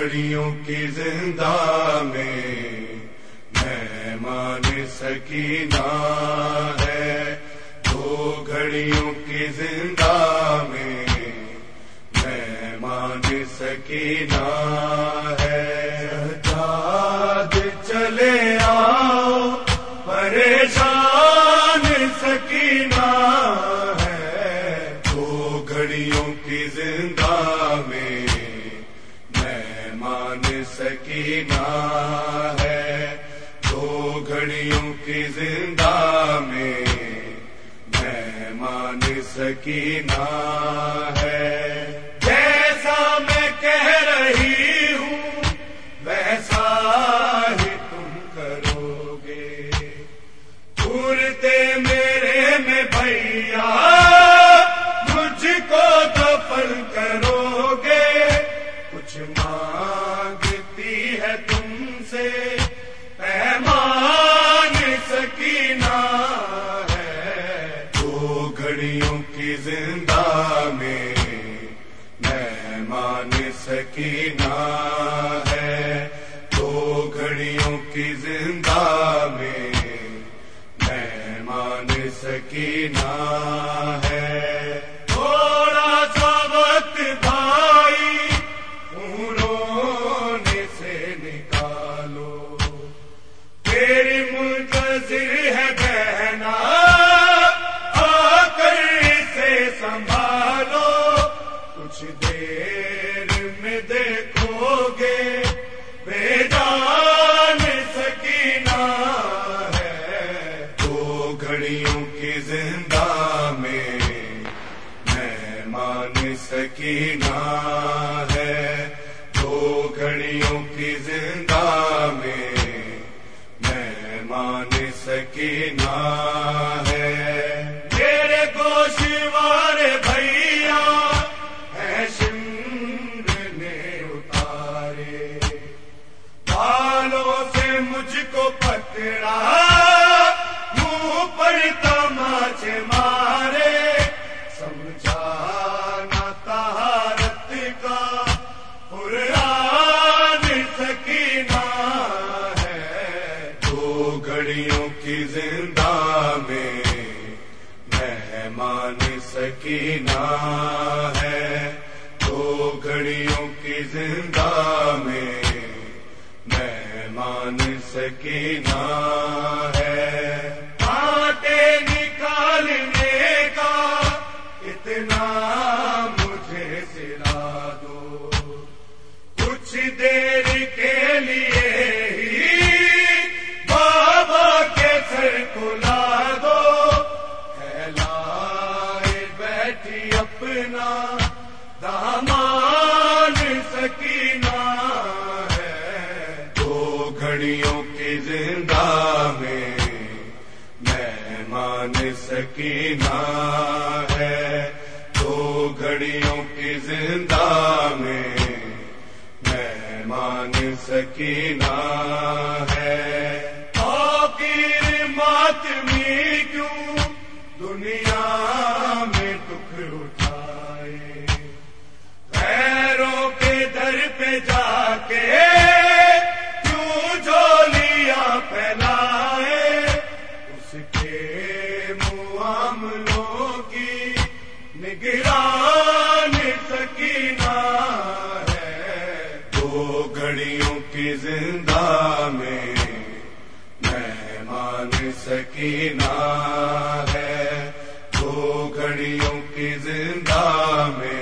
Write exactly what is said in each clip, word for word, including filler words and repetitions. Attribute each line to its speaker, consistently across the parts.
Speaker 1: گھڑیوں کی زندہ میں مہمان سکینہ ہے، دو گھڑیوں کی زندہ میں مہمان سکینہ ہے۔ سجاد چلے آؤ پریشان سکینہ ہے، دو گھڑیوں کی زندہ میں مہمان سکینہ ہے، دو گھڑیوں کی زندہ میں مہمان سکینہ ہے۔ جیسا میں کہہ رہی ہوں ویسا ہی تم کرو گے، پورتے میرے میں بھیا مجھ کو دفن کرو گے، کچھ مانگتی ہے تم سے مہمان سکینہ ہے، دو گھڑیوں کی زندہ میں مہمان سکینہ ہے، دو گھڑیوں کی زندہ میں مہمان سکینہ ہے۔ تھوڑا سا وقت بھائی خون رونے سے نکالو، تیری منتظر ہے بہنا آ کر اسے سنبھالو، کچھ دیر میں دیکھو گے بے جان سکینہ ہے، دو گھڑیوں کی زندہ میں مہمان سکینہ ہے، دو گھڑیوں کی زندہ میں مہمان سکینہ ہے۔ میرے گوشوار بھیا ہے شمر نے اتارے، بالوں سے مجھ کو پکڑا منہ پر تماچے مارے، سمجھا نہ طہارت کا قرآن سکینہ ہے، دو گھڑیوں کی زندہ میں مہمان سکینہ ہے، دو گھڑیوں کی زندہ میں مہمان سکینہ ہے۔ کانٹے نکالنے کا اتنا مجھے سلا دو، کچھ دیر کے لیے ہی بابا کے سر کو لا دو، پھیلائے بیٹھی اپنا دامان سکینہ ہے، دو گھڑیوں کی زندہ میں مہمان سکینہ ہے، دو گھڑیوں کی زندہ میں مہمان سکینہ ہے۔ فقیر ماتمی کیوں دنیا میں دکھ اٹھائے، غیروں کے در پہ جا کے کیوں جھولیاں پھیلائے، اس کے معاملوں کی نگران سکینہ ہے، دو گھڑیوں کی زندہ میں مہمان سکینہ ہے، دو گھڑیوں کی زندہ میں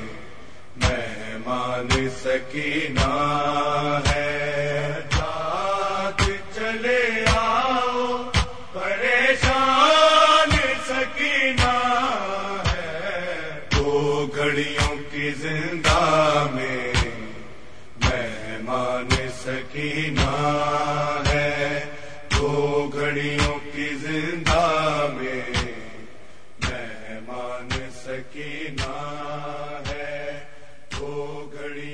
Speaker 1: مہمان سکینہ ہے۔ سجاد چلے آؤ پریشان سکینہ ہے، دو گھڑیوں کی زندہ میں مہمان سکینہ ہے، دو گھڑیوں کی زندہ میں مہمان سکینہ ہے، دو گھڑی